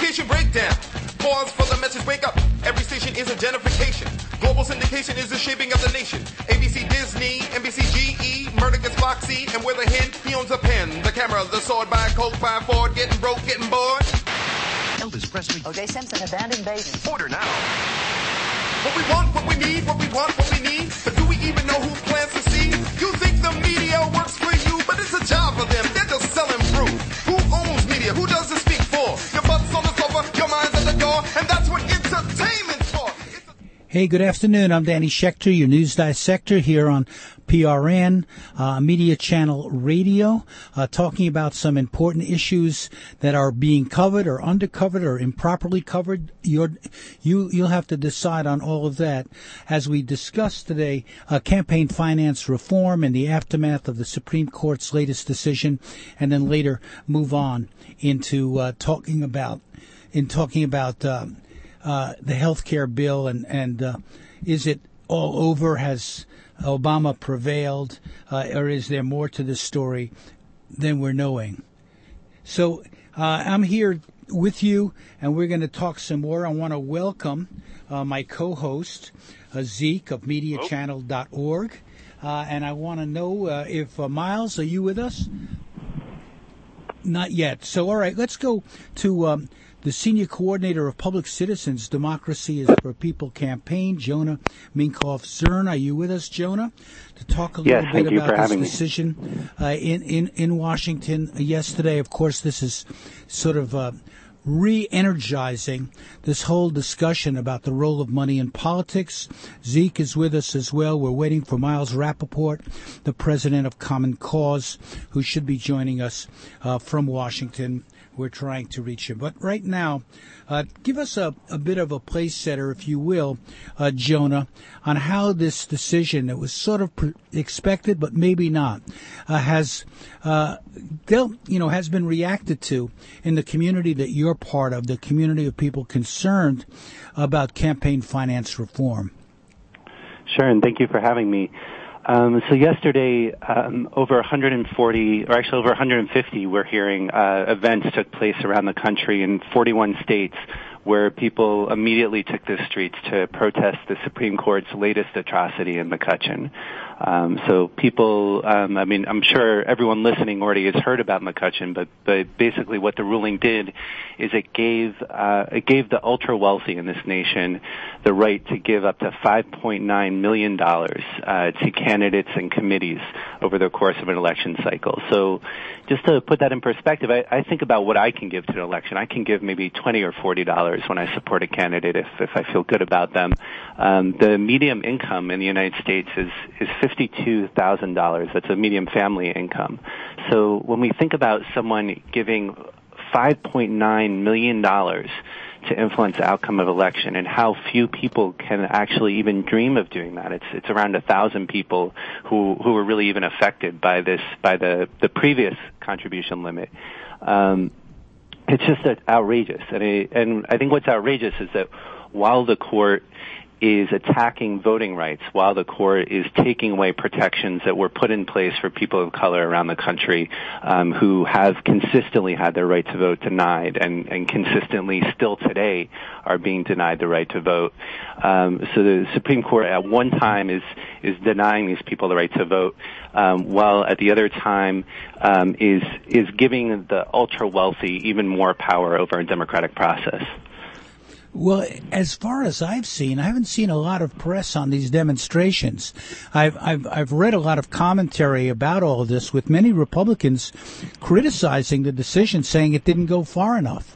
Communication breakdown. Pause for the message, wake up. Every station is a gentrification. Global syndication is the shaping of the nation. ABC, Disney, NBC, GE, Murder gets Foxy, and with a hint, he owns a pen. The camera, the sword, by Coke, by Ford, getting broke, getting bored. Elvis Presley. O.J. Simpson abandoned baby. Order now. What we want, what we need, what we want, what we need. But do we even know who plants the seed? You think the media works for you, but it's a job for them. They're just selling fruit. Who owns media? Who does it speak for? Your butt's on the sofa, your mind's at the door, and that's what entertainment's for. Hey, good afternoon. I'm Danny Schechter, your news dissector here on PRN, Media Channel Radio, talking about some important issues that are being covered or undercovered or improperly covered. You'll have to decide on all of that as we discuss today campaign finance reform and the aftermath of the Supreme Court's latest decision, and then later move on into talking about the health care bill and is it all over? Has Obama prevailed, or is there more to this story than we're knowing? So I'm here with you, and we're going to talk some more. I want to welcome my co-host, Zeke of MediaChannel.org, and I want to know if Miles, are you with us? Not yet. So, all right, let's go to the Senior Coordinator of Public Citizens Democracy is for People campaign, Jonah Minkoff-Zern. Are you with us, Jonah, to talk a little bit about this decision in Washington yesterday? Of course, this is sort of re-energizing this whole discussion about the role of money in politics. Zeke is with us as well. We're waiting for Miles Rappaport, the president of Common Cause, who should be joining us from Washington. We're trying to reach him. But right now, give us a bit of a place setter, if you will, Jonah, on how this decision that was sort of expected but maybe not has been reacted to in the community that you're part of, the community of people concerned about campaign finance reform. Sure, and thank you for having me. So yesterday, over 140, or actually over 150, we're hearing events took place around the country in 41 states where people immediately took the streets to protest the Supreme Court's latest atrocity in McCutcheon. So people, I'm sure everyone listening already has heard about McCutcheon, but basically what the ruling did is it gave the ultra wealthy in this nation the right to give up to $5.9 million to candidates and committees over the course of an election cycle. So just to put that in perspective, I think about what I can give to an election. I can give maybe $20 or $40 when I support a candidate if I feel good about them. The median income in the United States is $52,000. That's a median family income. So when we think about someone giving $5.9 million to influence the outcome of election and how few people can actually even dream of doing that, it's around 1,000 people who were really even affected by the previous contribution limit. It's just outrageous. And I think what's outrageous is that while the court is attacking voting rights, while the court is taking away protections that were put in place for people of color around the country who have consistently had their right to vote denied and consistently still today are being denied the right to vote. So the Supreme Court at one time is denying these people the right to vote, while at the other time is giving the ultra wealthy even more power over a democratic process. Well, as far as I've seen, I haven't seen a lot of press on these demonstrations. I've read a lot of commentary about all of this, with many Republicans criticizing the decision, saying it didn't go far enough.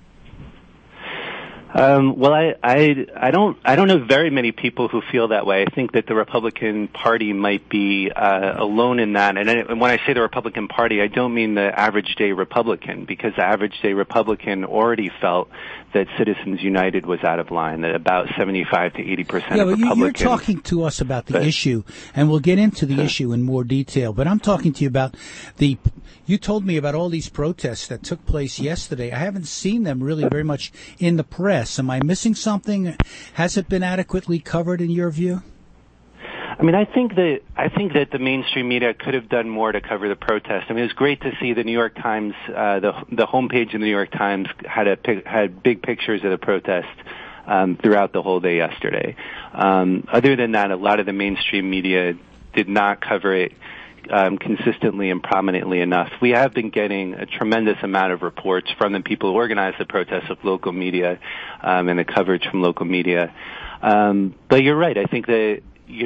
Well, I don't know very many people who feel that way. I think that the Republican Party might be alone in that. And when I say the Republican Party, I don't mean the average day Republican, because the average day Republican already felt that Citizens United was out of line, that about 75 to 80% of Republicans. You're talking to us about the issue, and we'll get into the issue in more detail. But I'm talking to you about you told me about all these protests that took place yesterday. I haven't seen them really very much in the press. Am I missing something? Has it been adequately covered in your view? I mean, I think that the mainstream media could have done more to cover the protest. I mean, it was great to see the New York Times, the homepage of the New York Times had big pictures of the protest throughout the whole day yesterday. Other than that, a lot of the mainstream media did not cover it consistently and prominently enough. We have been getting a tremendous amount of reports from the people who organized the protests of local media and the coverage from local media. But you're right. I think that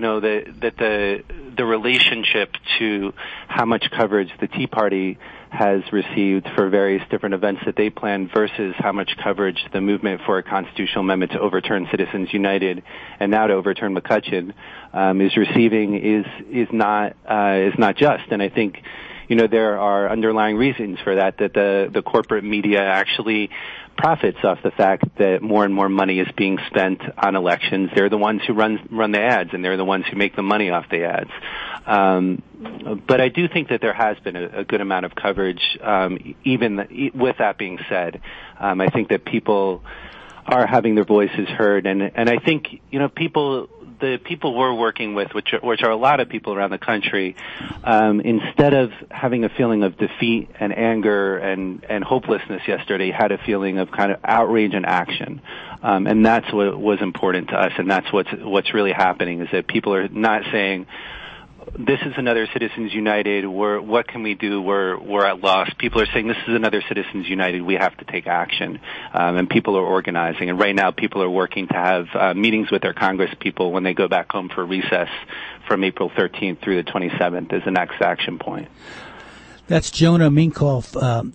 the relationship to how much coverage the Tea Party has received for various different events that they planned versus how much coverage the movement for a constitutional amendment to overturn Citizens United and now to overturn McCutcheon is receiving is not just. And I think there are underlying reasons for that the corporate media actually profits off the fact that more and more money is being spent on elections. They're the ones who run the ads, and they're the ones who make the money off the ads. But I do think that there has been a good amount of coverage. Even with that being said, I think that people are having their voices heard, and I think the people we're working with, which are a lot of people around the country, instead of having a feeling of defeat and anger and hopelessness yesterday, had a feeling of kind of outrage and action. And that's what was important to us, and that's what's really happening, is that people are not saying, this is another Citizens United, what can we do, we're at loss. People are saying, this is another Citizens United, we have to take action. And people are organizing. And right now people are working to have meetings with their Congress people when they go back home for recess from April 13th through the 27th as the next action point. That's Jonah Minkoff.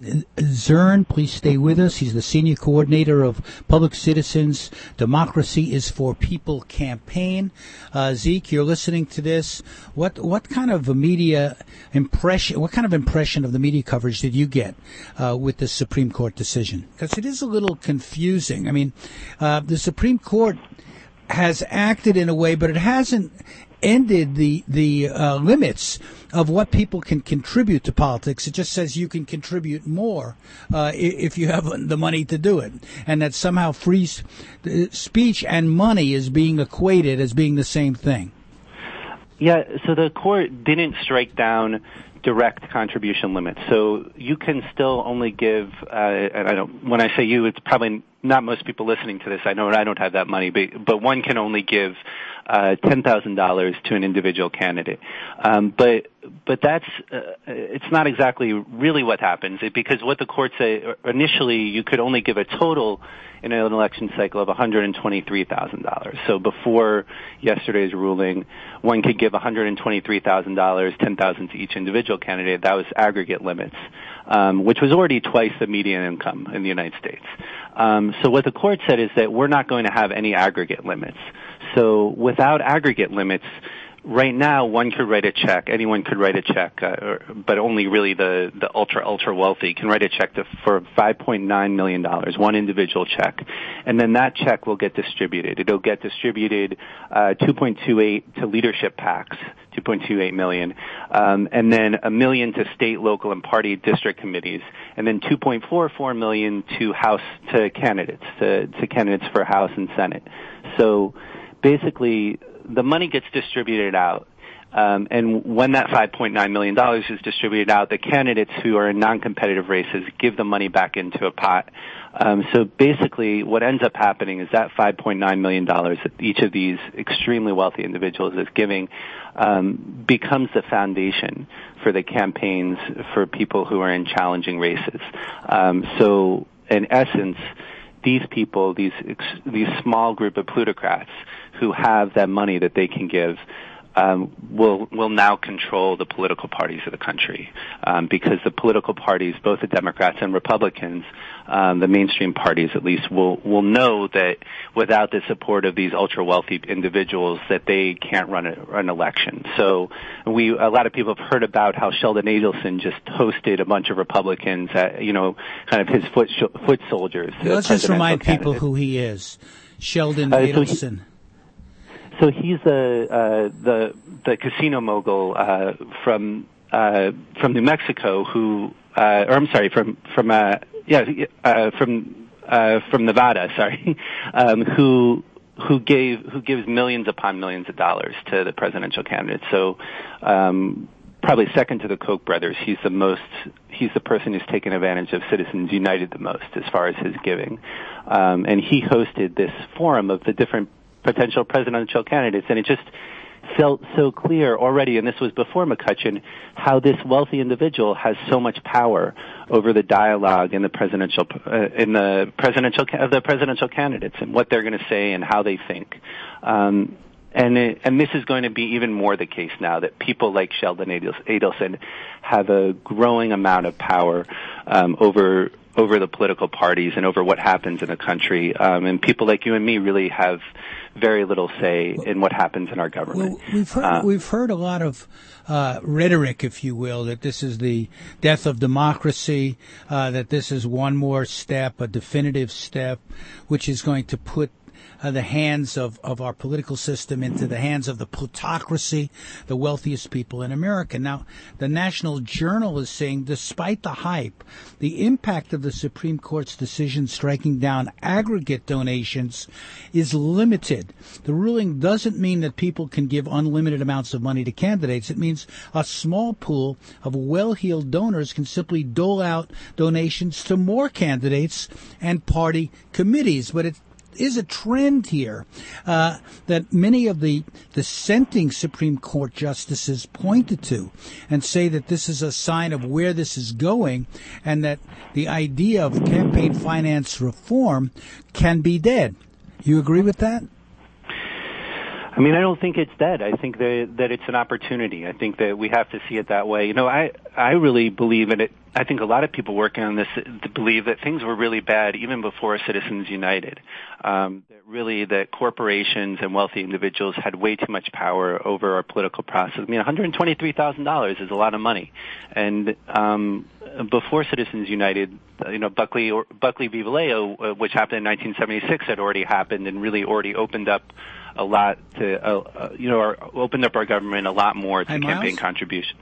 Zern, please stay with us. He's the senior coordinator of Public Citizens Democracy is for People campaign. Zeke, you're listening to this. What kind of a media impression? What kind of impression of the media coverage did you get with the Supreme Court decision? Because it is a little confusing. I mean, the Supreme Court has acted in a way, but it hasn't ended the limits of what people can contribute to politics. It just says you can contribute more if you have the money to do it, and that somehow free speech and money is being equated as being the same thing. Yeah, so the court didn't strike down direct contribution limits. So you can still only give, and when I say you, it's probably not most people listening to this. I know I don't have that money, but one can only give $10,000 to an individual candidate. But that's it's not exactly really what happens, because what the court said initially, you could only give a total in an election cycle of $123,000. So before yesterday's ruling, one could give $123,000, $10,000 to each individual candidate. That was aggregate limits, which was already twice the median income in the United States. So what the court said is that we're not going to have any aggregate limits. So without aggregate limits, right now one could write a check, anyone could write a check, but only really the ultra wealthy can write a check for $5.9 million, one individual check. And then that check will get distributed. It'll get distributed 2.28 to leadership PACs, 2.28 million, and then $1 million to state, local, and party district committees, and then 2.44 million to candidates for House and Senate. So basically, the money gets distributed out, and when that $5.9 million is distributed out, the candidates who are in non-competitive races give the money back into a pot. So basically, what ends up happening is that $5.9 million that each of these extremely wealthy individuals is giving becomes the foundation for the campaigns for people who are in challenging races. So in essence, these people, these small group of plutocrats who have that money that they can give, will now control the political parties of the country, because the political parties, both the Democrats and Republicans, the mainstream parties at least, will know that without the support of these ultra wealthy individuals, that they can't run an election. So a lot of people have heard about how Sheldon Adelson just hosted a bunch of Republicans at, kind of his foot soldiers. Let's just remind people who he is, Sheldon Adelson. So he's the casino mogul from New Mexico from Nevada, sorry, who who gives millions upon millions of dollars to the presidential candidate. So probably second to the Koch brothers, he's the person who's taken advantage of Citizens United the most as far as his giving. And he hosted this forum of the different potential presidential candidates, and it just felt so clear already, and this was before McCutcheon, how this wealthy individual has so much power over the dialogue in the presidential candidates and what they're going to say and how they think. And this is going to be even more the case now that people like Sheldon Adelson have a growing amount of power over the political parties and over what happens in the country. And people like you and me really have very little say in what happens in our government. Well, we've heard a lot of rhetoric, if you will, that this is the death of democracy, that this is one more step, a definitive step, which is going to put the hands of our political system into the hands of the plutocracy, the wealthiest people in America. Now, the National Journal is saying, despite the hype, the impact of the Supreme Court's decision striking down aggregate donations is limited. The ruling doesn't mean that people can give unlimited amounts of money to candidates. It means a small pool of well-heeled donors can simply dole out donations to more candidates and party committees. But it is a trend here that many of the dissenting Supreme Court justices pointed to and say that this is a sign of where this is going and that the idea of campaign finance reform can be dead. You agree with that? I mean, I don't think it's dead. I think that it's an opportunity. I think that we have to see it that way. You know, I really believe in it. I think a lot of people working on this believe that things were really bad even before Citizens United. That corporations and wealthy individuals had way too much power over our political process. I mean, $123,000 is a lot of money. And before Citizens United, you know, Buckley v. Vallejo, which happened in 1976, had already happened and really already opened up a lot to, opened up our government a lot more to campaign contributions.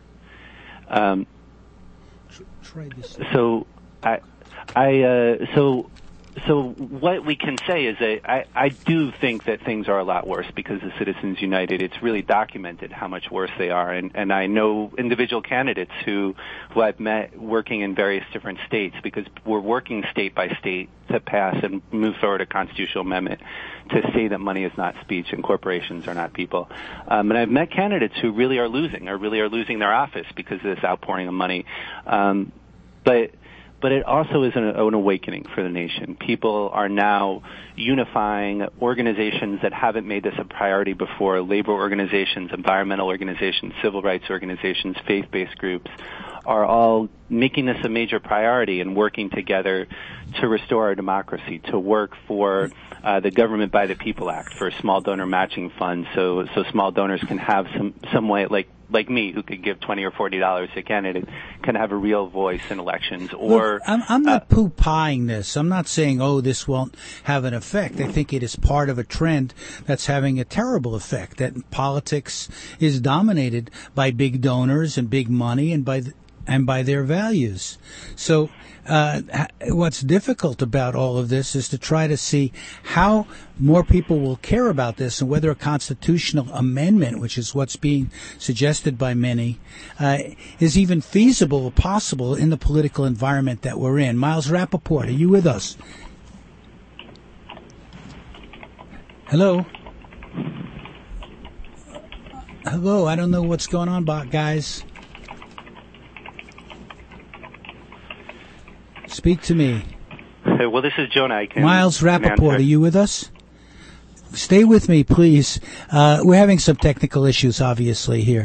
Try this. So what we can say is that I do think that things are a lot worse because of Citizens United. It's really documented how much worse they are, and I know individual candidates who I've met working in various different states because we're working state by state to pass and move forward a constitutional amendment to say that money is not speech and corporations are not people. And I've met candidates who really are losing their office because of this outpouring of money. But it also is an awakening for the nation. People are now unifying organizations that haven't made this a priority before. Labor organizations, environmental organizations, civil rights organizations, faith-based groups are all making this a major priority and working together to restore our democracy, to work for the Government by the People Act, for a small donor matching fund, so small donors can have some way, like me, who could give $20 or $40 to a candidate, can have a real voice in elections. Or look, I'm not poo-pieing this. I'm not saying, this won't have an effect. I think it is part of a trend that's having a terrible effect, that politics is dominated by big donors and big money and by their values. So what's difficult about all of this is to try to see how more people will care about this and whether a constitutional amendment, which is what's being suggested by many, is even feasible or possible in the political environment that we're in. Miles Rappaport, are you with us? Hello? Hello, I don't know what's going on, guys. Speak to me. Well, this is Jonah. Miles Rappaport, are you with us? Stay with me, please. We're having some technical issues, obviously, here.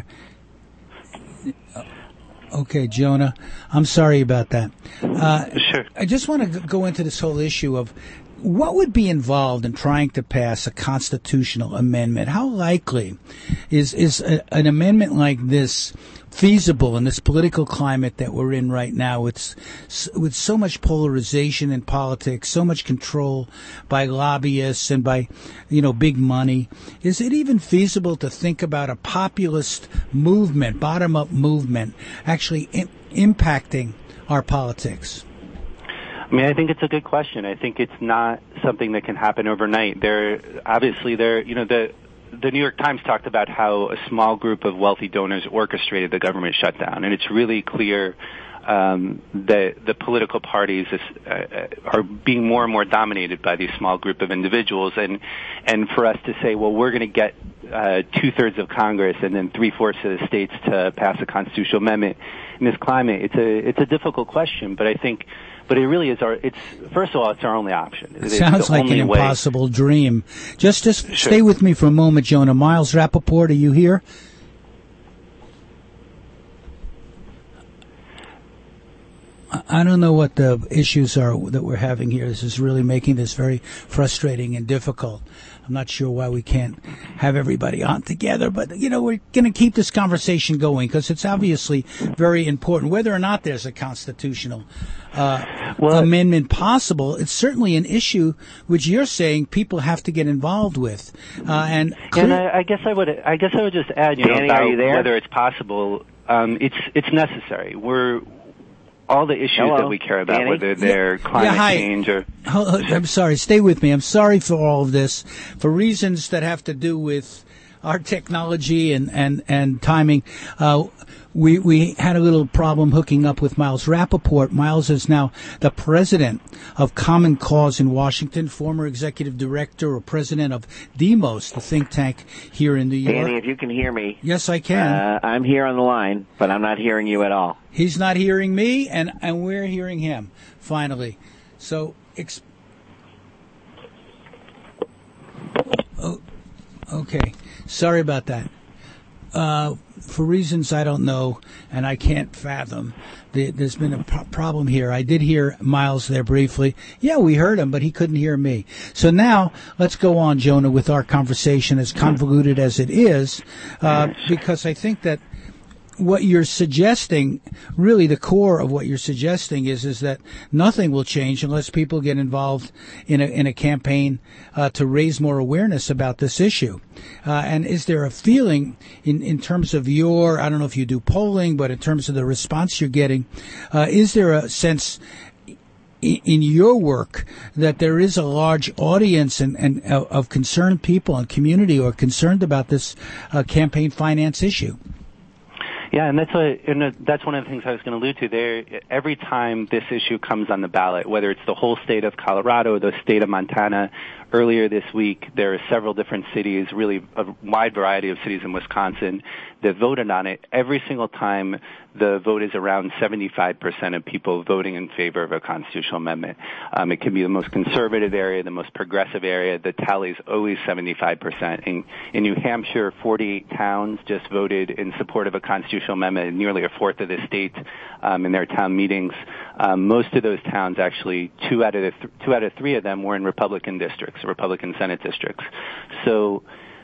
Okay, Jonah. I'm sorry about that. Sure. I just want to go into this whole issue of what would be involved in trying to pass a constitutional amendment. How likely is an amendment like this feasible in this political climate that we're in right now with so much polarization in politics, so much control by lobbyists and by, big money? Is it even feasible to think about a populist movement, bottom-up movement, actually impacting our politics? I mean, I think it's a good question. I think it's not something that can happen overnight. The New York Times talked about how a small group of wealthy donors orchestrated the government shutdown, and it's really clear that the political parties are being more and more dominated by these small group of individuals, and for us to say, well, we're going to get 2/3 of Congress and then 3/4 of the states to pass a constitutional amendment in this climate, it's a difficult question, but it really is first of all, it's our only option. It sounds like an impossible dream. Just Sure. stay with me for a moment, Jonah. Miles Rappaport, are you here? I don't know what the issues are that we're having here. This is really making this very frustrating and difficult. I'm not sure why we can't have everybody on together, but, we're going to keep this conversation going because it's obviously very important. Whether or not there's a constitutional amendment possible, it's certainly an issue which you're saying people have to get involved with. And I guess I would just add, Danny, about are you there? whether it's possible. It's necessary. All the issues that we care about, Danny? whether they're climate change or... I'm sorry, stay with me. I'm sorry for all of this, for reasons that have to do with our technology and timing. We had a little problem hooking up with Miles Rappaport. Miles is now the president of Common Cause in Washington, former executive director or president of Demos, the think tank here in New York. Danny, if you can hear me. Yes, I can. I'm here on the line, but I'm not hearing you at all. He's not hearing me, and we're hearing him, finally. So, okay. Sorry about that. For reasons I don't know and I can't fathom, there's been a problem here. I did hear Miles there briefly. Yeah, we heard him, but he couldn't hear me. So now let's go on, Jonah, with our conversation, as convoluted as it is, because I think that what you're suggesting, really the core of what you're suggesting is that nothing will change unless people get involved in a campaign to raise more awareness about this issue. And is there a feeling in terms of I don't know if you do polling, but in terms of the response you're getting, is there a sense in your work that there is a large audience and of concerned people and community who are concerned about this campaign finance issue? Yeah, and that's one of the things I was going to allude to there. Every time this issue comes on the ballot, whether it's the whole state of Colorado, the state of Montana, earlier this week there are several different cities, really a wide variety of cities in Wisconsin, that voted on it. Every single time the vote is around 75% of people voting in favor of a constitutional amendment. It can be the most conservative area, the most progressive area. The tally is always 75%. In New Hampshire, 48 towns just voted in support of a constitutional amendment, nearly a fourth of the state in their town meetings. Most of those towns, actually, two out of three of them were in Republican districts, Republican Senate districts. So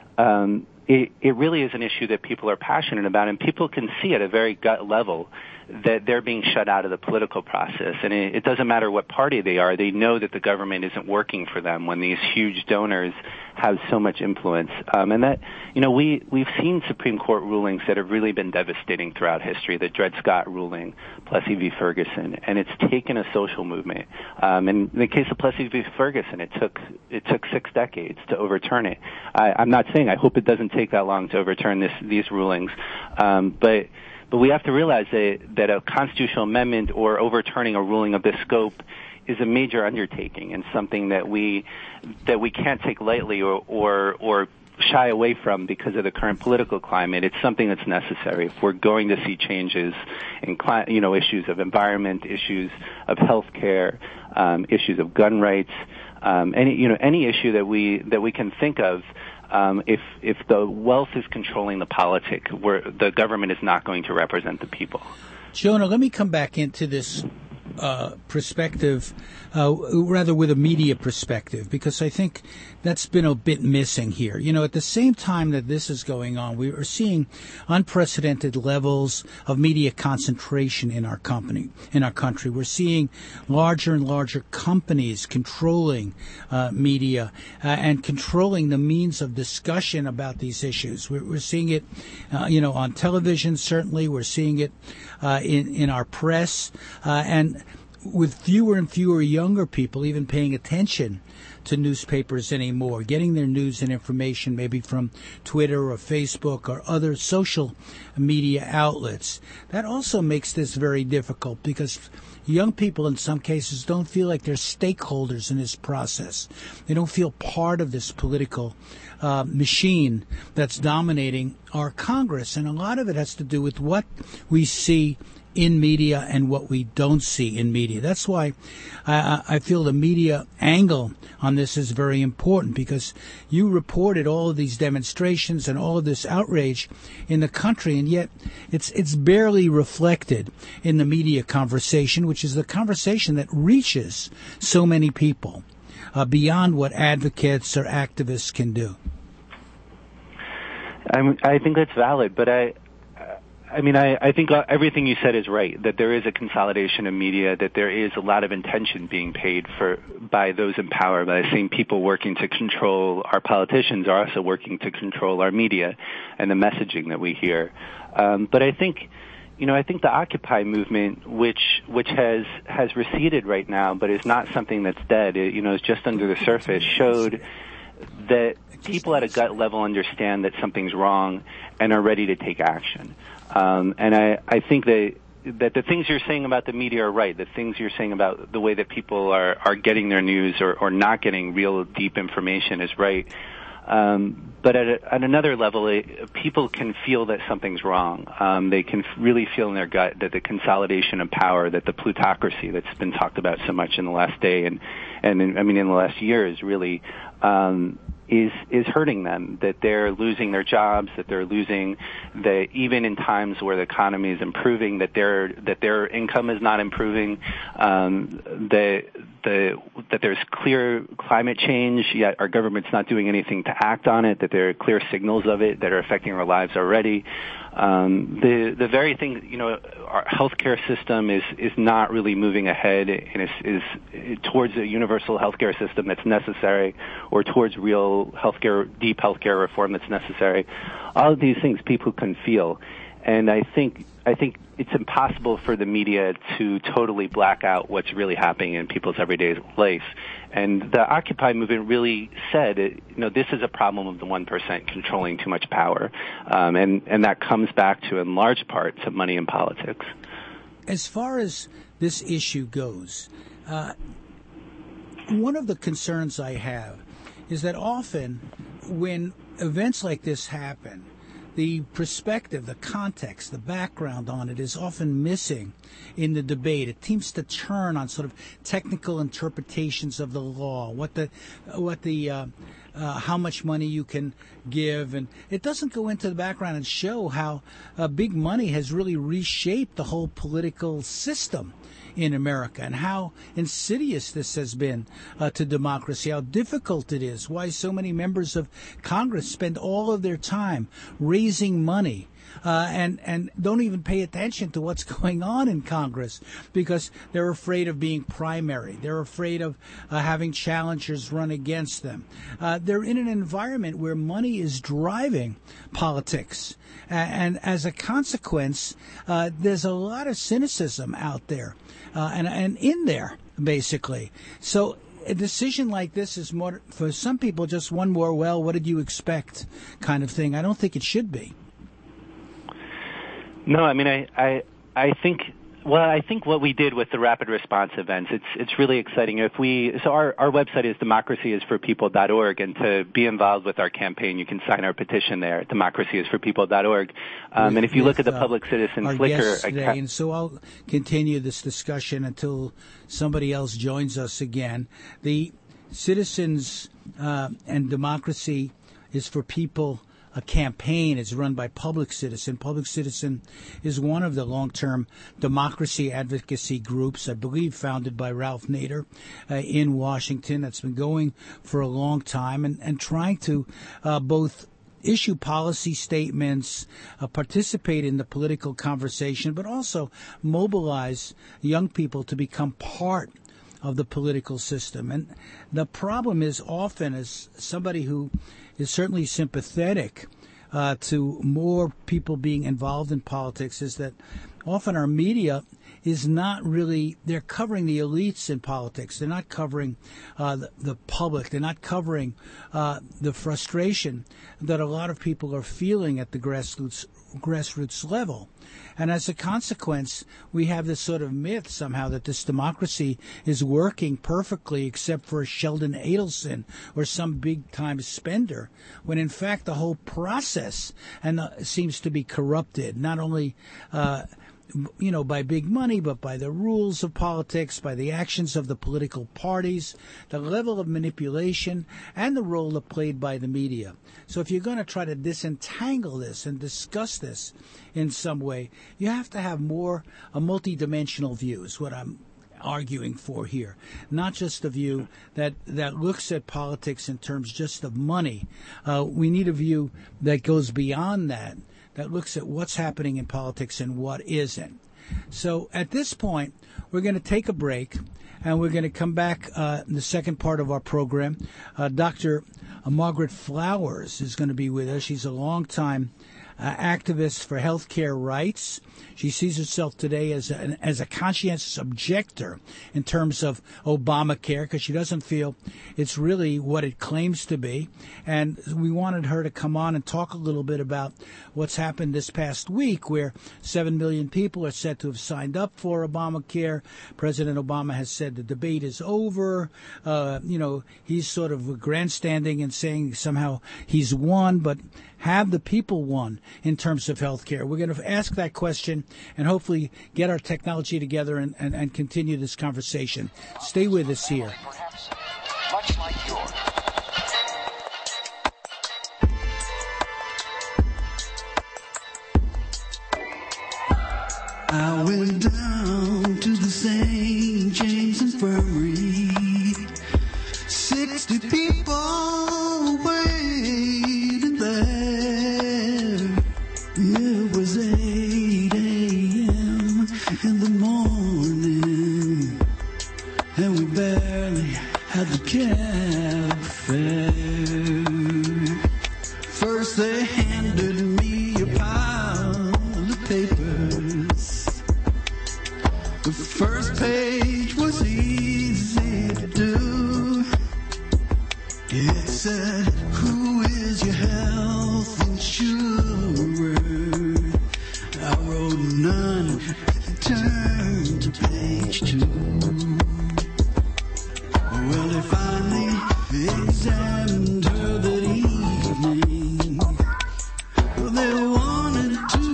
it really is an issue that people are passionate about, and people can see at a very gut level that they're being shut out of the political process. And it doesn't matter what party they are. They know that the government isn't working for them when these huge donors have so much influence. And that, we've seen Supreme Court rulings that have really been devastating throughout history, the Dred Scott ruling, Plessy v. Ferguson, and it's taken a social movement. In the case of Plessy v. Ferguson, it took 6 decades to overturn it. I'm not saying I hope it doesn't take that long to overturn these rulings, but we have to realize that a constitutional amendment or overturning a ruling of this scope is a major undertaking and something that we can't take lightly or shy away from because of the current political climate. It's something that's necessary if we're going to see changes in issues of environment, issues of health care, issues of gun rights, any issue that we can think of. If the wealth is controlling the politic, where the government is not going to represent the people. Jonah, let me come back into this perspective, rather with a media perspective, because I think that's been a bit missing here. At the same time that this is going on, we are seeing unprecedented levels of media concentration in our country. We're seeing larger and larger companies controlling media and controlling the means of discussion about these issues. We're seeing it, on television. Certainly, we're seeing it in our press, and with fewer and fewer younger people even paying attention to newspapers anymore, getting their news and information maybe from Twitter or Facebook or other social media outlets. That also makes this very difficult because young people in some cases don't feel like they're stakeholders in this process. They don't feel part of this political machine that's dominating our Congress. And a lot of it has to do with what we see in media and what we don't see in media. That's why I feel the media angle on this is very important, because you reported all of these demonstrations and all of this outrage in the country, and yet it's barely reflected in the media conversation, which is the conversation that reaches so many people beyond what advocates or activists can do. I think that's valid, but I think everything you said is right, that there is a consolidation of media, that there is a lot of attention being paid by those in power, by the same people working to control our politicians are also working to control our media and the messaging that we hear. But I think the Occupy movement, which has receded right now, but is not something that's dead, is just under the surface, showed that people at a gut level understand that something's wrong and are ready to take action. And I think that the things you're saying about the media are right. The things you're saying about the way that people are getting their news or not getting real deep information is right. But at another level, people can feel that something's wrong. They can really feel in their gut that the consolidation of power, that the plutocracy that's been talked about so much in the last day and in the last year is really is hurting them, that they're losing their jobs, that they're losing even in times where the economy is improving, that their income is not improving, that there's clear climate change, yet our government's not doing anything to act on it, that there are clear signals of it that are affecting our lives already. The very thing, our healthcare system is not really moving ahead and is towards a universal healthcare system that's necessary, or towards real deep healthcare reform that's necessary. All of these things people can feel, and I think it's impossible for the media to totally black out what's really happening in people's everyday life. And the Occupy movement really said, this is a problem of the 1% controlling too much power. And that comes back to, in large part, to money in politics. As far as this issue goes, one of the concerns I have is that often when events like this happen, the perspective, the context, the background on it is often missing in the debate. It seems to turn on sort of technical interpretations of the law, how much money you can give, and it doesn't go into the background and show how big money has really reshaped the whole political system in America, and how insidious this has been to democracy, how difficult it is, why so many members of Congress spend all of their time raising money and don't even pay attention to what's going on in Congress because they're afraid of being primary. They're afraid of having challengers run against them. They're in an environment where money is driving politics. And as a consequence, there's a lot of cynicism out there and in there, basically. So a decision like this is more, for some people, just one more, well, what did you expect kind of thing. I don't think it should be. No, I think what we did with the rapid response events, it's really exciting. Our website is democracyisforpeople.org, and to be involved with our campaign, you can sign our petition there at democracyisforpeople.org. And if you look at the Public Citizen Flickr today, and so I'll continue this discussion until somebody else joins us again. The Citizens and Democracy is for People. A campaign is run by Public Citizen. Public Citizen is one of the long-term democracy advocacy groups, I believe founded by Ralph Nader in Washington, that's been going for a long time and trying to both issue policy statements, participate in the political conversation, but also mobilize young people to become part of the political system. And the problem is often, as somebody who is certainly sympathetic to more people being involved in politics, is that often our media is not really, they're covering the elites in politics. They're not covering the public. They're not covering the frustration that a lot of people are feeling at the grassroots level. And as a consequence, we have this sort of myth somehow that this democracy is working perfectly except for Sheldon Adelson or some big-time spender, when in fact the whole process seems to be corrupted, not only by big money, but by the rules of politics, by the actions of the political parties, the level of manipulation, and the role played by the media. So if you're going to try to disentangle this and discuss this in some way, you have to have a multidimensional view, is what I'm arguing for here. Not just a view that looks at politics in terms just of money. We need a view that goes beyond that looks at what's happening in politics and what isn't. So at this point, we're going to take a break, and we're going to come back in the second part of our program. Dr. Margaret Flowers is going to be with us. She's a longtime activist for healthcare rights. She sees herself today as a conscientious objector in terms of Obamacare, because she doesn't feel it's really what it claims to be. And we wanted her to come on and talk a little bit about what's happened this past week, where 7 million people are said to have signed up for Obamacare. President Obama has said the debate is over. He's sort of grandstanding and saying somehow he's won, but have the people won in terms of health care? We're going to ask that question and hopefully get our technology together and continue this conversation. Stay with us here. Perhaps much like yours. I went down to the St. James Infirmary. 60 people waiting there. It was 8 a.m. in the morning, and we barely had the cab fare. First they handed me a pile of papers. The first page was easy to do. It said, who is your health insurer? I wrote none and turned to page 2. Well, they finally examined her that evening. Well, they wanted to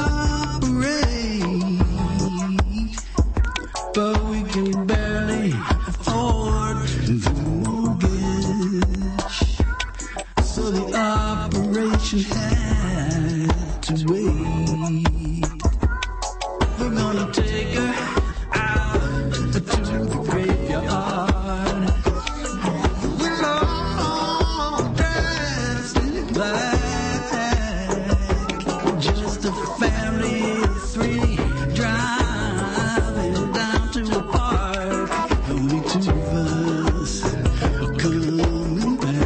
operate, but we can barely afford the mortgage, so the operation had to wait. We're gonna take her out to the graveyard. We're all dressed in black, just a family of 3 driving down to a park. Only 2 of us are coming back.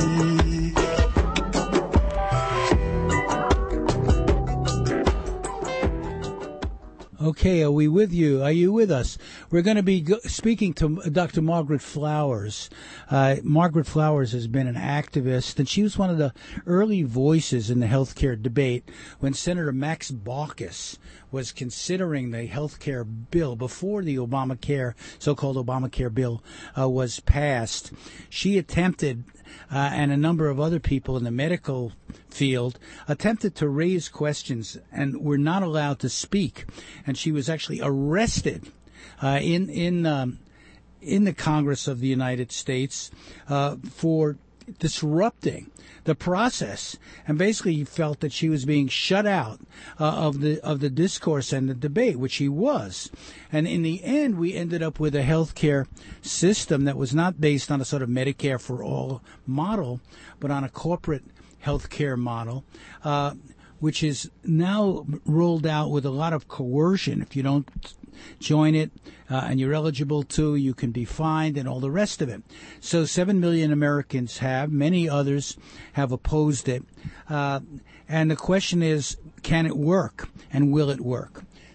Okay, are we with you? Are you with us? We're going to be speaking to Dr. Margaret Flowers. Margaret Flowers has been an activist, and she was one of the early voices in the healthcare debate when Senator Max Baucus was considering the healthcare bill before the so-called Obamacare bill was passed. She attempted, and a number of other people in the medical field attempted to raise questions and were not allowed to speak. And she was actually arrested in the Congress of the United States for disrupting the process, and basically felt that she was being shut out of the discourse and the debate, which she was. And in the end, we ended up with a healthcare system that was not based on a sort of Medicare for all model, but on a corporate healthcare model, which is now rolled out with a lot of coercion. If you don't join it and you're eligible to, you can be fined and all the rest of it. So 7 million Americans have. Many others have opposed it. And the question is, can it work and will it work?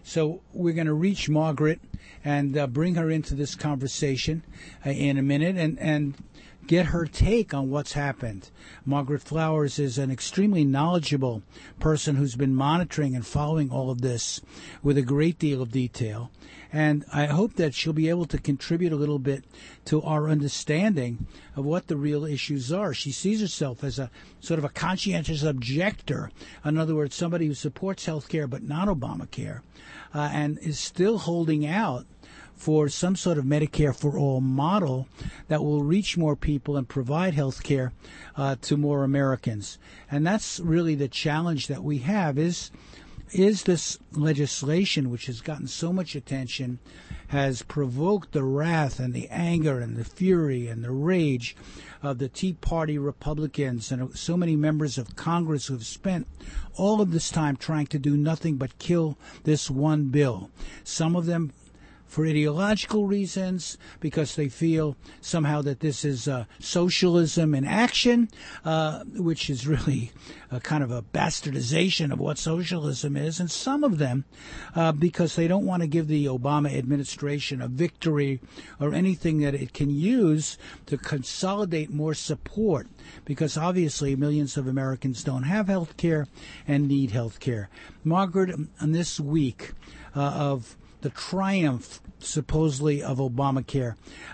So we're going to reach Margaret and bring her into this conversation in a minute and get her take on what's happened. Margaret Flowers is an extremely knowledgeable person who's been monitoring and following all of this with a great deal of detail. And I hope that she'll be able to contribute a little bit to our understanding of what the real issues are. She sees herself as a sort of a conscientious objector. In other words, somebody who supports health care but not Obamacare, and is still holding out for some sort of Medicare for all model that will reach more people and provide health care to more Americans. And that's really the challenge that we have is this legislation, which has gotten so much attention, has provoked the wrath and the anger and the fury and the rage of the Tea Party Republicans and so many members of Congress who have spent all of this time trying to do nothing but kill this one bill. Some of them for ideological reasons, because they feel somehow that this is socialism in action, which is really a kind of a bastardization of what socialism is, and some of them because they don't want to give the Obama administration a victory or anything that it can use to consolidate more support, because obviously millions of Americans don't have health care and need health care. Margaret, on this week of the triumph, supposedly, of Obamacare.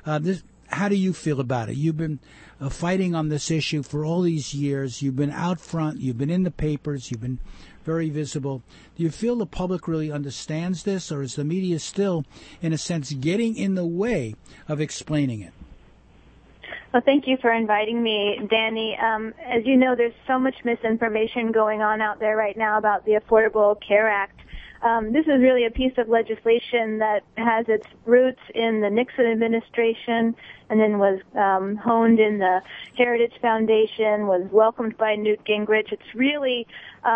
How do you feel about it? You've been fighting on this issue for all these years. You've been out front. You've been in the papers. You've been very visible. Do you feel the public really understands this, or is the media still, in a sense, getting in the way of explaining it? Well, thank you for inviting me, Danny. As you know, there's so much misinformation going on out there right now about the Affordable Care Act. This is really a piece of legislation that has its roots in the Nixon administration and then was honed in the Heritage Foundation, was welcomed by Newt Gingrich. It's really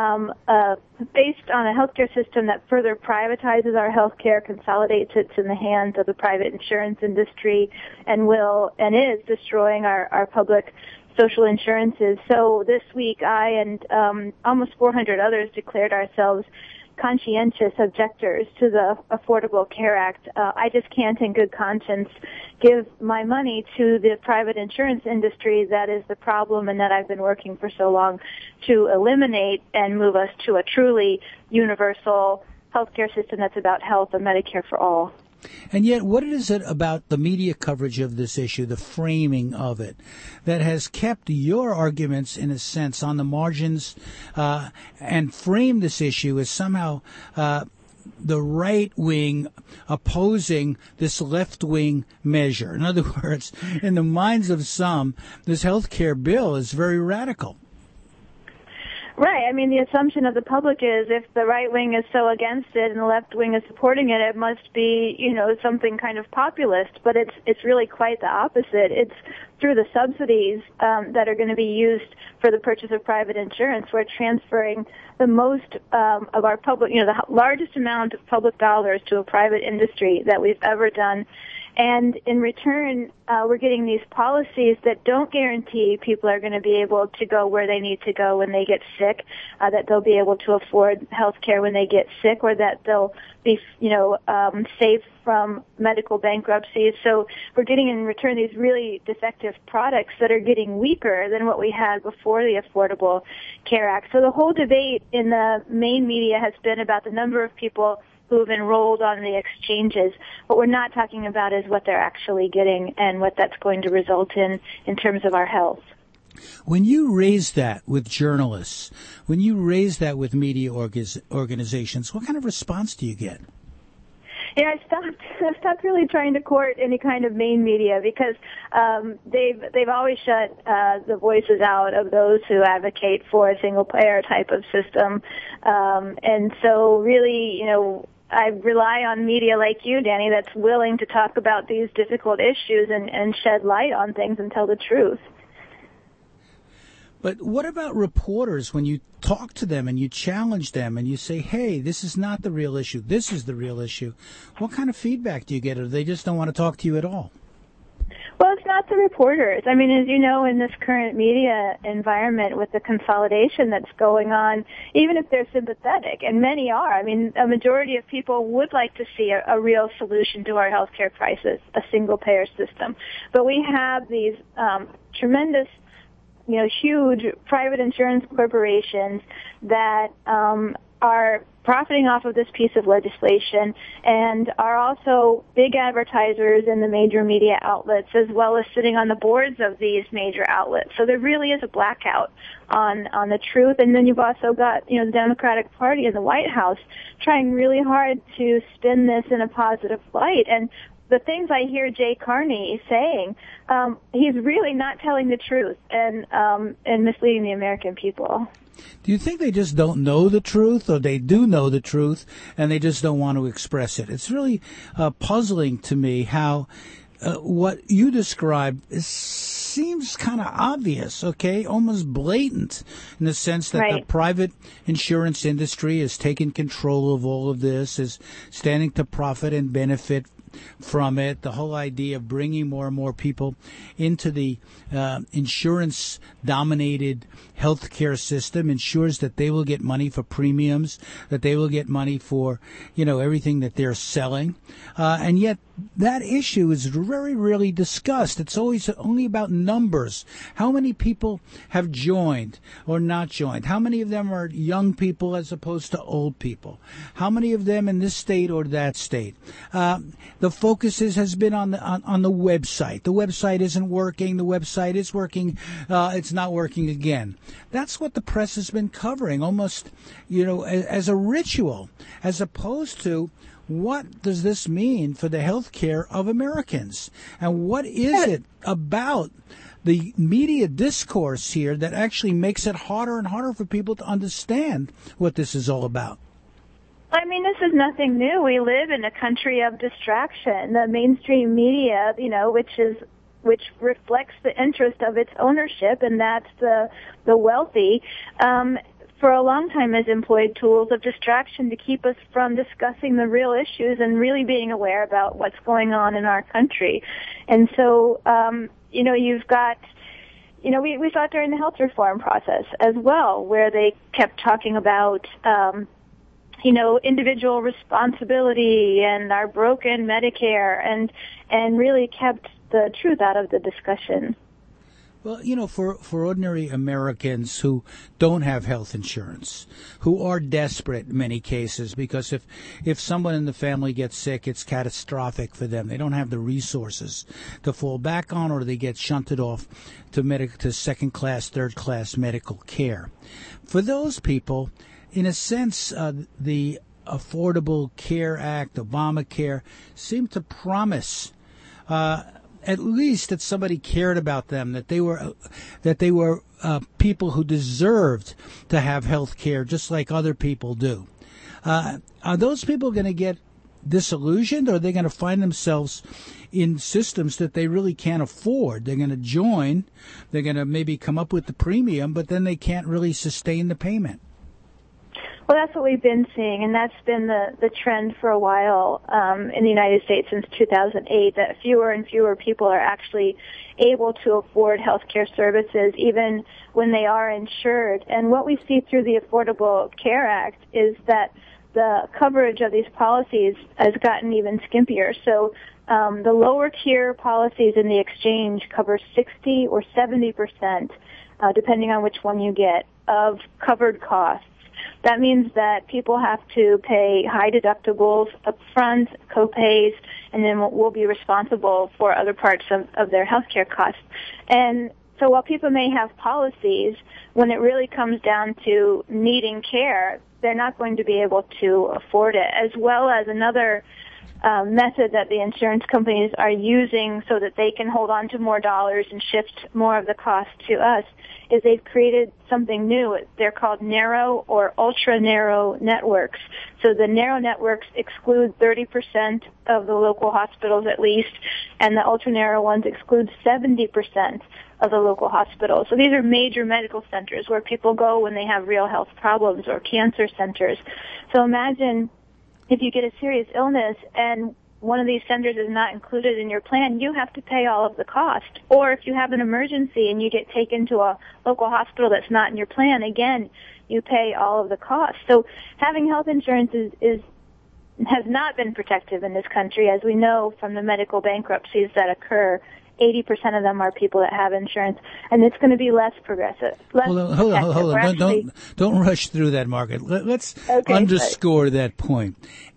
based on a healthcare system that further privatizes our healthcare, consolidates it in the hands of the private insurance industry, and is destroying our public social insurances. So this week, I and almost 400 others declared ourselves conscientious objectors to the Affordable Care Act. I just can't in good conscience give my money to the private insurance industry that is the problem and that I've been working for so long to eliminate and move us to a truly universal healthcare system that's about health and Medicare for all. And yet, what is it about the media coverage of this issue, the framing of it, that has kept your arguments, in a sense, on the margins and framed this issue as somehow the right wing opposing this left wing measure? In other words, in the minds of some, this health care bill is very radical. Right. I mean, the assumption of the public is if the right wing is so against it and the left wing is supporting it, it must be, something kind of populist. But it's really quite the opposite. It's through the subsidies that are going to be used for the purchase of private insurance. We're transferring the most of our public, the largest amount of public dollars to a private industry that we've ever done. And in return, we're getting these policies that don't guarantee people are going to be able to go where they need to go when they get sick, that they'll be able to afford health care when they get sick, or that they'll be, safe from medical bankruptcies. So we're getting in return these really defective products that are getting weaker than what we had before the Affordable Care Act. So the whole debate in the main media has been about the number of people who have enrolled on the exchanges. What we're not talking about is what they're actually getting and what that's going to result in terms of our health. When you raise that with journalists, when you raise that with media organizations, what kind of response do you get? Yeah, I stopped really trying to court any kind of main media because they've always shut the voices out of those who advocate for a single payer type of system, and so really, I rely on media like you, Danny, that's willing to talk about these difficult issues and shed light on things and tell the truth. But what about reporters when you talk to them and you challenge them and you say, hey, this is not the real issue, this is the real issue? What kind of feedback do you get, or they just don't want to talk to you at all? Well, it's not the reporters. I mean, as you know, in this current media environment with the consolidation that's going on, even if they're sympathetic, and many are, I mean, a majority of people would like to see a real solution to our healthcare crisis, a single-payer system. But we have these tremendous, huge private insurance corporations that are profiting off of this piece of legislation and are also big advertisers in the major media outlets as well as sitting on the boards of these major outlets. So there really is a blackout on the truth. And then you've also got, the Democratic Party in the White House trying really hard to spin this in a positive light. And the things I hear Jay Carney saying, he's really not telling the truth and misleading the American people. Do you think they just don't know the truth, or they do know the truth and they just don't want to express it? It's really puzzling to me how what you described seems kind of obvious, okay, almost blatant in the sense that the private insurance industry is taking control of all of this, is standing to profit and benefit from it. The whole idea of bringing more and more people into the insurance-dominated healthcare system ensures that they will get money for premiums, that they will get money for, everything that they're selling. And yet that issue is very rarely discussed. It's always only about numbers. How many people have joined or not joined? How many of them are young people as opposed to old people? How many of them in this state or that state? The focus has been on the website. The website isn't working. The website is working. It's not working again. That's what the press has been covering, almost, as a ritual, as opposed to what does this mean for the health care of Americans? And what is it about the media discourse here that actually makes it harder and harder for people to understand what this is all about? I mean, this is nothing new. We live in a country of distraction. The mainstream media, which reflects the interest of its ownership, and that's the wealthy, for a long time has employed tools of distraction to keep us from discussing the real issues and really being aware about what's going on in our country. And so, you've got, we saw it during the health reform process as well, where they kept talking about, individual responsibility and our broken Medicare and really kept the truth out of the discussion. Well, for ordinary Americans who don't have health insurance, who are desperate in many cases, because if someone in the family gets sick, it's catastrophic for them. They don't have the resources to fall back on, or they get shunted off to second-class, third-class medical care. For those people, in a sense, the Affordable Care Act, Obamacare, seemed to promise at least that somebody cared about them, that they were people who deserved to have health care just like other people do. Are those people going to get disillusioned, or are they going to find themselves in systems that they really can't afford? They're going to join, they're going to maybe come up with the premium, but then they can't really sustain the payment. Well, that's what we've been seeing, and that's been the trend for a while in the United States since 2008, that fewer and fewer people are actually able to afford health care services, even when they are insured. And what we see through the Affordable Care Act is that the coverage of these policies has gotten even skimpier. So the lower tier policies in the exchange cover 60 or 70%, depending on which one you get, of covered costs. That means that people have to pay high deductibles up front, co-pays, and then will be responsible for other parts of their healthcare costs. And so while people may have policies, when it really comes down to needing care, they're not going to be able to afford it, as well as another method that the insurance companies are using so that they can hold on to more dollars and shift more of the cost to us is they've created something new. They're called narrow or ultra-narrow networks. So the narrow networks exclude 30% of the local hospitals at least, and the ultra-narrow ones exclude 70% of the local hospitals. So these are major medical centers where people go when they have real health problems, or cancer centers. So imagine if you get a serious illness and one of these centers is not included in your plan, you have to pay all of the cost. Or if you have an emergency and you get taken to a local hospital that's not in your plan, again, you pay all of the cost. So having health insurance has not been protective in this country. As we know from the medical bankruptcies that occur, 80% of them are people that have insurance, and it's going to be less progressive. Hold on. Don't rush through that, Margaret. Let's underscore that point.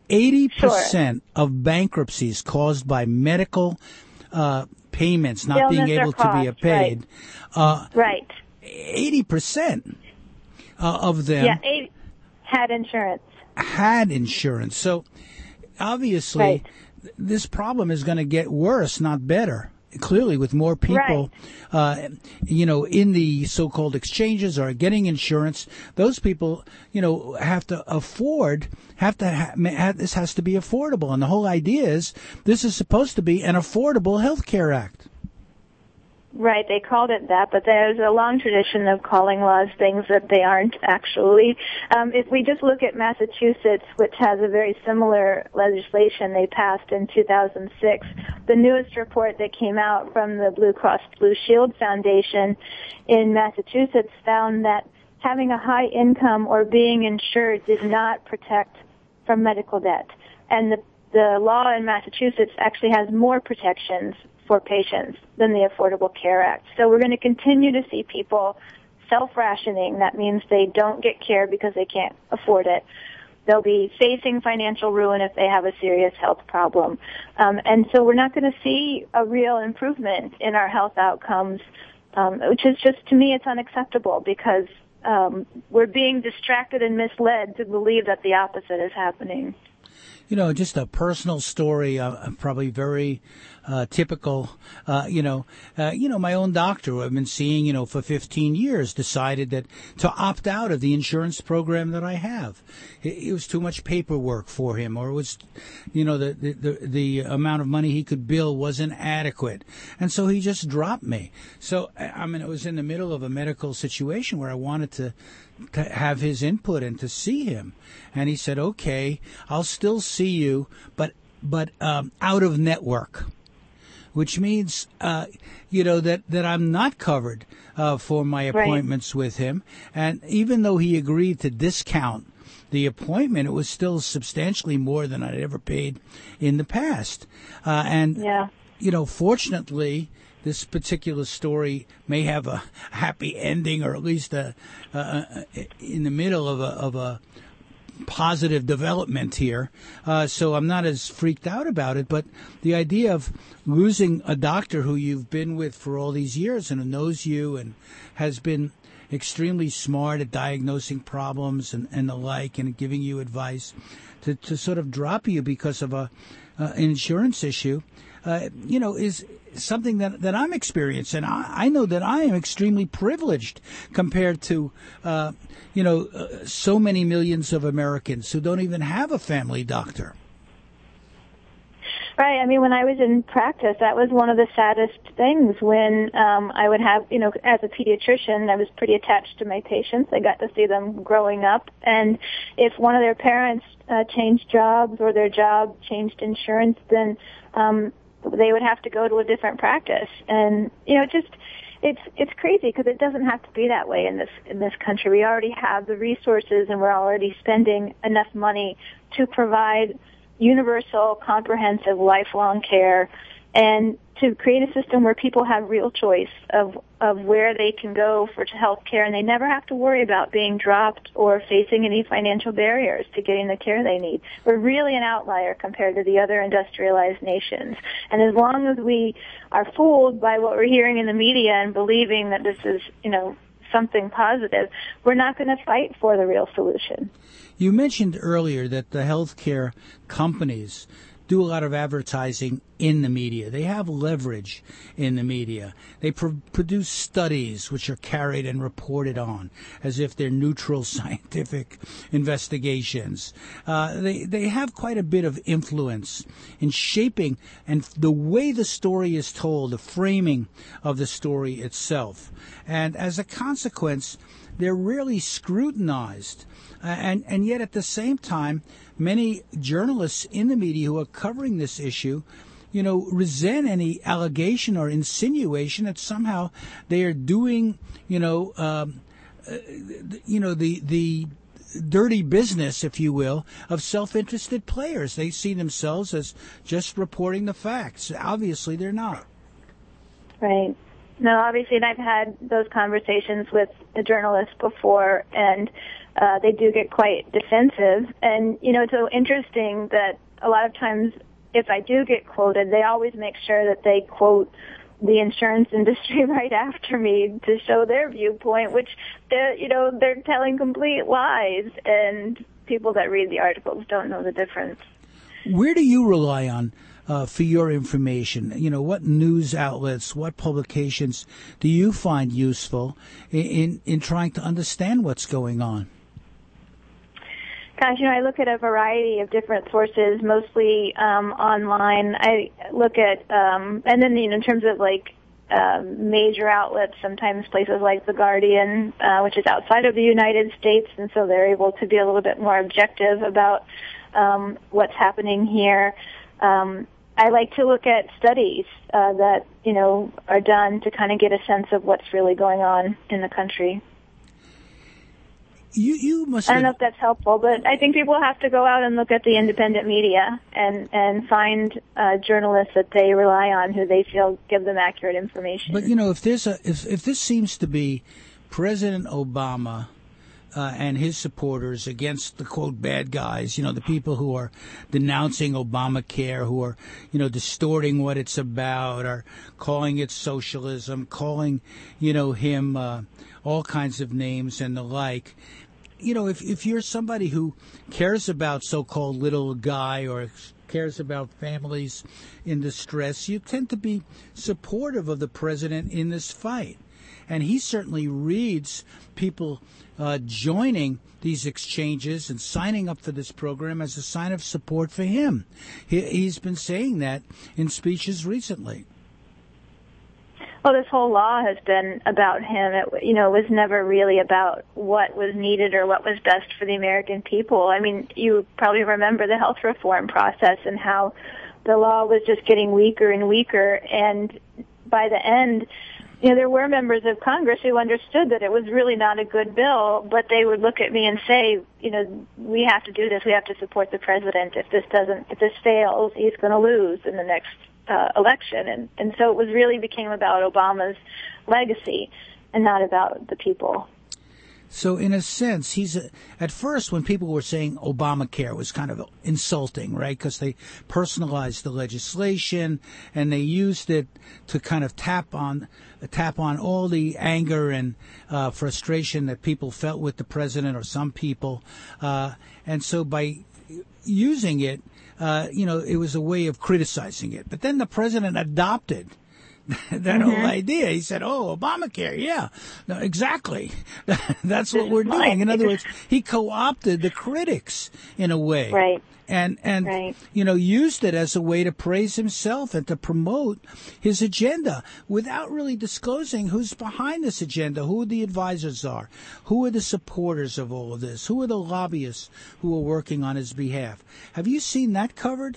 80% of bankruptcies caused by medical payments not being able to be paid. Right. 80% of them had insurance. So obviously, this problem is going to get worse, not better. Clearly, with more people, in the so-called exchanges or getting insurance, those people, have to afford. This has to be affordable, and the whole idea is this is supposed to be an Affordable Health Care Act. Right, they called it that, but there's a long tradition of calling laws things that they aren't actually. If we just look at Massachusetts, which has a very similar legislation they passed in 2006, the newest report that came out from the Blue Cross Blue Shield Foundation in Massachusetts found that having a high income or being insured did not protect from medical debt. And the law in Massachusetts actually has more protections for patients than the Affordable Care Act. So we're going to continue to see people self-rationing. That means they don't get care because they can't afford it. They'll be facing financial ruin if they have a serious health problem. And so we're not going to see a real improvement in our health outcomes, which is just, to me, it's unacceptable because we're being distracted and misled to believe that the opposite is happening. Just a personal story, probably very typical. My own doctor, who I've been seeing, for 15 years, decided that to opt out of the insurance program that I have. It was too much paperwork for him, or it was, the amount of money he could bill wasn't adequate, and so he just dropped me. So it was in the middle of a medical situation where I wanted to have his input and to see him, and he said, "Okay, I'll still see you, but out of network," which means that I'm not covered for my appointments with him. And even though he agreed to discount the appointment, it was still substantially more than I'd ever paid in the past. Fortunately, this particular story may have a happy ending, or at least in the middle of a positive development here. So I'm not as freaked out about it. But the idea of losing a doctor who you've been with for all these years and who knows you and has been extremely smart at diagnosing problems and the like, and giving you advice, to sort of drop you because of an insurance issue, is something that I'm experiencing. I know that I am extremely privileged compared to, so many millions of Americans who don't even have a family doctor. Right. I mean, when I was in practice, that was one of the saddest things when I would have, as a pediatrician, I was pretty attached to my patients. I got to see them growing up. And if one of their parents changed jobs or their job changed insurance, then they would have to go to a different practice. And, it's crazy because it doesn't have to be that way in this country. We already have the resources and we're already spending enough money to provide universal, comprehensive, lifelong care, and to create a system where people have real choice of where they can go for health care, and they never have to worry about being dropped or facing any financial barriers to getting the care they need. We're really an outlier compared to the other industrialized nations. And as long as we are fooled by what we're hearing in the media and believing that this is, something positive, we're not going to fight for the real solution. You mentioned earlier that the healthcare companies do a lot of advertising in the media. They have leverage in the media. They produce studies which are carried and reported on as if they're neutral scientific investigations. They have quite a bit of influence in shaping and the way the story is told, the framing of the story itself. And as a consequence, they're rarely scrutinized. And yet at the same time, many journalists in the media who are covering this issue, resent any allegation or insinuation that somehow they are doing, the dirty business, if you will, of self-interested players. They see themselves as just reporting the facts. Obviously, they're not. Right. No, obviously, and I've had those conversations with the journalists before, and they do get quite defensive. And, it's so interesting that a lot of times, if I do get quoted, they always make sure that they quote the insurance industry right after me to show their viewpoint, which they're telling complete lies, and people that read the articles don't know the difference. Where do you rely on for your information? What news outlets, what publications do you find useful in trying to understand what's going on? Gosh, I look at a variety of different sources, mostly online. I look at, and then in terms of major outlets, sometimes places like The Guardian, which is outside of the United States, and so they're able to be a little bit more objective about what's happening here. I like to look at studies that are done to kind of get a sense of what's really going on in the country. You must. I don't know if that's helpful, but I think people have to go out and look at the independent media and find journalists that they rely on, who they feel give them accurate information. But if this seems to be President Obama and his supporters against the quote bad guys, the people who are denouncing Obamacare, who are distorting what it's about, or calling it socialism, calling him all kinds of names and the like. If you're somebody who cares about so-called little guy or cares about families in distress, you tend to be supportive of the president in this fight. And he certainly reads people joining these exchanges and signing up for this program as a sign of support for him. He's been saying that in speeches recently. Well, this whole law has been about him. It was never really about what was needed or what was best for the American people. I mean, you probably remember the health reform process and how the law was just getting weaker and weaker. And by the end, there were members of Congress who understood that it was really not a good bill, but they would look at me and say, we have to do this. We have to support the president. If this fails, he's going to lose in the next election. And so it really became about Obama's legacy and not about the people. So in a sense, at first when people were saying Obamacare, it was kind of insulting, right? Because they personalized the legislation and they used it to kind of tap on all the anger and frustration that people felt with the president, or some people. And so by using it, it was a way of criticizing it. But then the president adopted that whole idea. He said, Obamacare, yeah, no, exactly. That's what we're doing. In other words, he co-opted the critics in a way. Right. And right. Used it as a way to praise himself and to promote his agenda without really disclosing who's behind this agenda, who the advisors are, who are the supporters of all of this, who are the lobbyists who are working on his behalf. Have you seen that covered?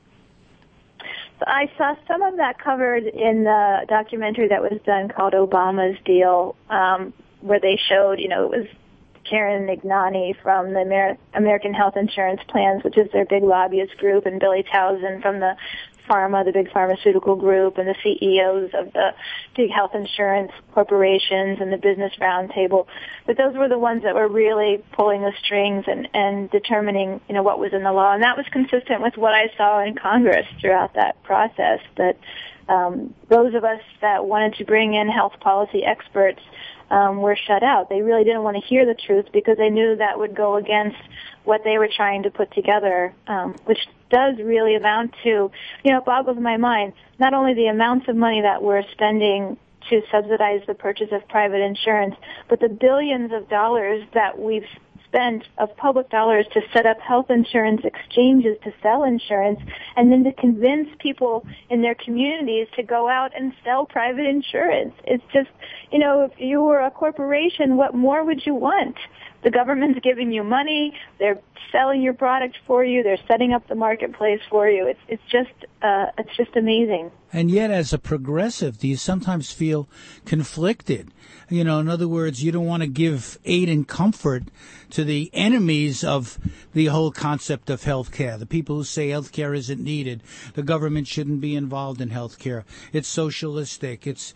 I saw some of that covered in the documentary that was done called Obama's Deal, where they showed, it was Karen Ignani from the American Health Insurance Plans, which is their big lobbyist group, and Billy Towson from the pharma, the big pharmaceutical group, and the CEOs of the big health insurance corporations and the Business Roundtable. But those were the ones that were really pulling the strings and determining, what was in the law. And that was consistent with what I saw in Congress throughout that process, that those of us that wanted to bring in health policy experts were shut out. They really didn't want to hear the truth because they knew that would go against what they were trying to put together, which does really amount to, it boggles my mind, not only the amounts of money that we're spending to subsidize the purchase of private insurance, but the billions of dollars that we've spent of public dollars to set up health insurance exchanges to sell insurance, and then to convince people in their communities to go out and sell private insurance. It's just, if you were a corporation, what more would you want? The government's giving you money. They're selling your product for you. They're setting up the marketplace for you. It's just amazing. And yet, as a progressive, do you sometimes feel conflicted? In other words, you don't want to give aid and comfort to the enemies of the whole concept of health care, the people who say health care isn't needed, the government shouldn't be involved in health care, it's socialistic, it's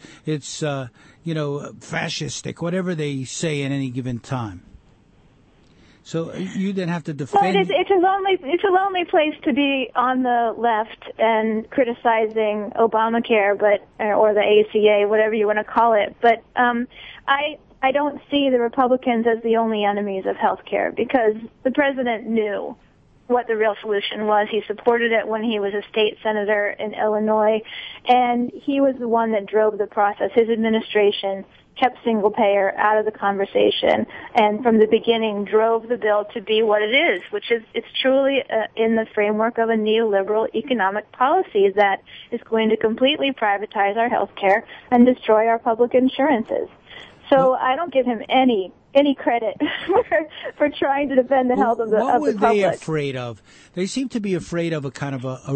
fascistic, whatever they say at any given time. So you then have to defend. Well, it's a lonely place to be on the left and criticizing Obamacare, or the ACA, whatever you want to call it. But I don't see the Republicans as the only enemies of health care, because the president knew what the real solution was. He supported it when he was a state senator in Illinois, and he was the one that drove the process. His administration kept single payer out of the conversation, and from the beginning drove the bill to be what it is, which is it's truly in the framework of a neoliberal economic policy that is going to completely privatize our health care and destroy our public insurances. So I don't give him any credit for trying to defend the health of the public. What were they afraid of? They seem to be afraid of a kind of a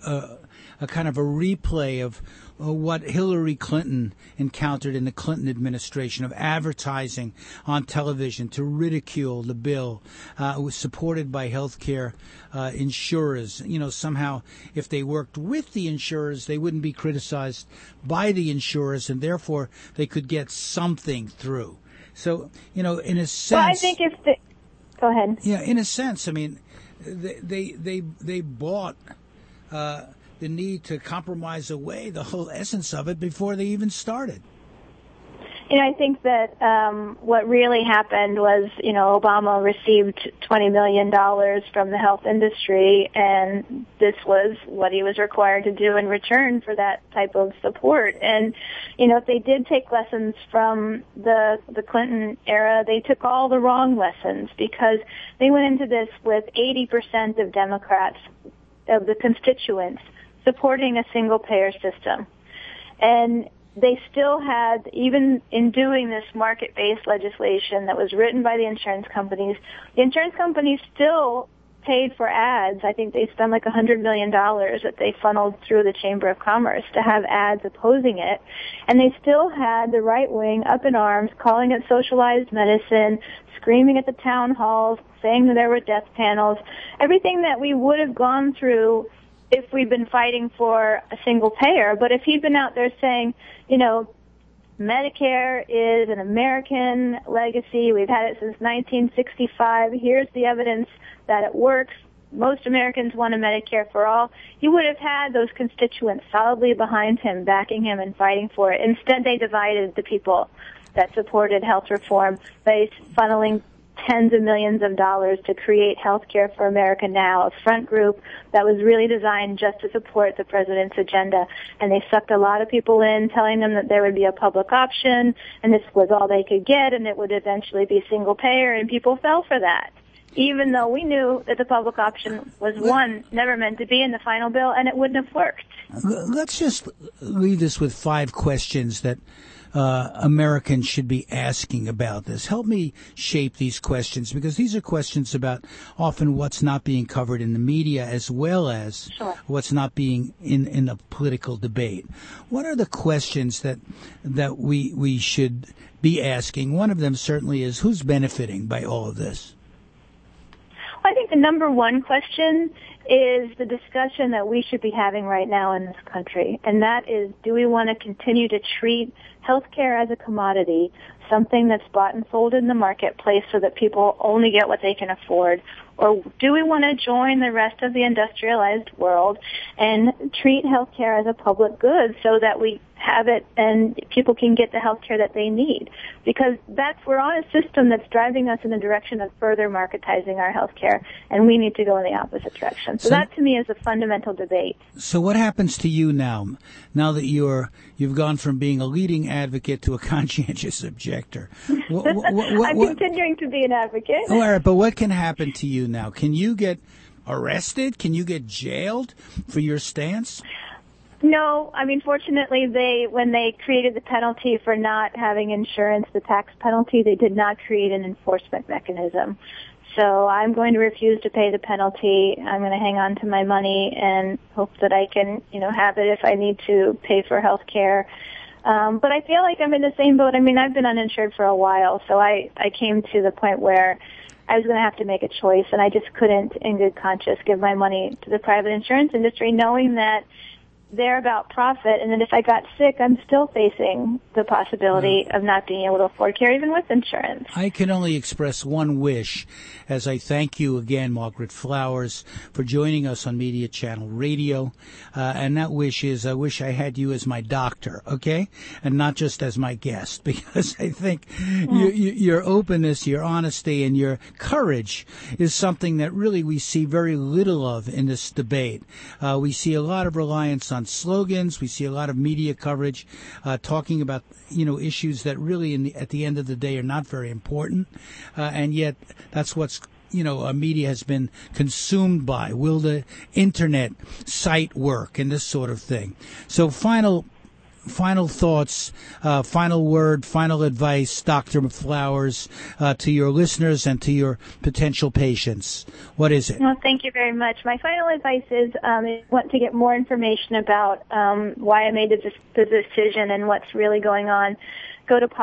replay of what Hillary Clinton encountered in the Clinton administration, of advertising on television to ridicule the bill. It was supported by healthcare insurers. Somehow if they worked with the insurers, they wouldn't be criticized by the insurers, and therefore they could get something through. So, in a sense... Well, I think Go ahead. Yeah, in a sense, I mean, they bought the need to compromise away the whole essence of it before they even started. I think that what really happened was, Obama received $20 million from the health industry, and this was what he was required to do in return for that type of support. And, if they did take lessons from the Clinton era, they took all the wrong lessons, because they went into this with 80% of Democrats, of the constituents, supporting a single-payer system. And they still had, even in doing this market-based legislation that was written by the insurance companies still paid for ads. I think they spent like $100 million that they funneled through the Chamber of Commerce to have ads opposing it. And they still had the right wing up in arms, calling it socialized medicine, screaming at the town halls, saying that there were death panels, everything that we would have gone through if we'd been fighting for a single payer. But if he'd been out there saying, Medicare is an American legacy, we've had it since 1965, here's the evidence that it works, most Americans want a Medicare for all, he would have had those constituents solidly behind him, backing him and fighting for it. Instead, they divided the people that supported health reform by funneling tens of millions of dollars to create Health Care for America Now, a front group that was really designed just to support the president's agenda. And they sucked a lot of people in, telling them that there would be a public option, and this was all they could get, and it would eventually be single payer, and people fell for that, even though we knew that the public option was never meant to be in the final bill, and it wouldn't have worked. Let's just leave this with 5 questions that Americans should be asking about this. Help me shape these questions, because these are questions about often what's not being covered in the media, as well as what's not being in a political debate. What are the questions that we should be asking? One of them certainly is, who's benefiting by all of this? I think the number one question is the discussion that we should be having right now in this country, and that is, do we want to continue to treat healthcare as a commodity, something that's bought and sold in the marketplace so that people only get what they can afford? Or do we want to join the rest of the industrialized world and treat healthcare as a public good so that we have it and people can get the healthcare that they need? Because we're on a system that's driving us in the direction of further marketizing our healthcare, and we need to go in the opposite direction. So that, to me, is a fundamental debate. So what happens to you now that you've gone from being a leading advocate to a conscientious objector? I'm continuing to be an advocate. All right, but what can happen to you now? Can you get arrested? Can you get jailed for your stance? No, I mean, fortunately, when they created the penalty for not having insurance, the tax penalty, they did not create an enforcement mechanism. So I'm going to refuse to pay the penalty. I'm going to hang on to my money and hope that I can, have it if I need to pay for health care. But I feel like I'm in the same boat. I mean, I've been uninsured for a while, so I came to the point where I was going to have to make a choice, and I just couldn't, in good conscience, give my money to the private insurance industry, knowing that they're about profit, and that if I got sick, I'm still facing the possibility of not being able to afford care, even with insurance. I can only express one wish as I thank you again, Margaret Flowers, for joining us on Media Channel Radio. And that wish is I wish I had you as my doctor, okay? And not just as my guest, because I think your openness, your honesty, and your courage is something that really we see very little of in this debate. We see a lot of reliance on slogans. We see a lot of media coverage talking about issues that really at the end of the day are not very important, and yet that's what's media has been consumed by. Will the internet site work and this sort of thing? So final thoughts, final word, final advice, Dr. Flowers, to your listeners and to your potential patients. What is it? Well, thank you very much. My final advice is if you want to get more information about why I made the decision and what's really going on, go to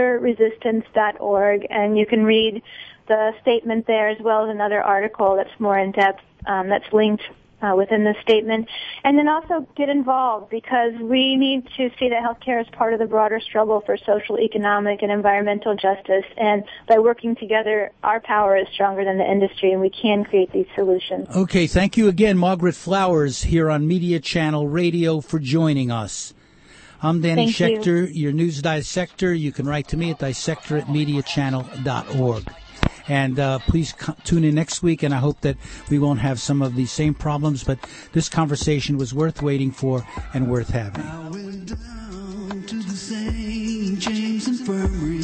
popularresistance.org, and you can read the statement there as well as another article that's more in-depth that's linked within the statement. And then also get involved, because we need to see that healthcare is part of the broader struggle for social, economic, and environmental justice. And by working together, our power is stronger than the industry, and we can create these solutions. Okay, thank you again, Margaret Flowers, here on Media Channel Radio, for joining us. I'm Danny Schechter, your news dissector. You can write to me at dissector@mediachannel.org. And please tune in next week, and I hope that we won't have some of these same problems, but this conversation was worth waiting for and worth having. I went down to the St. James Infirmary.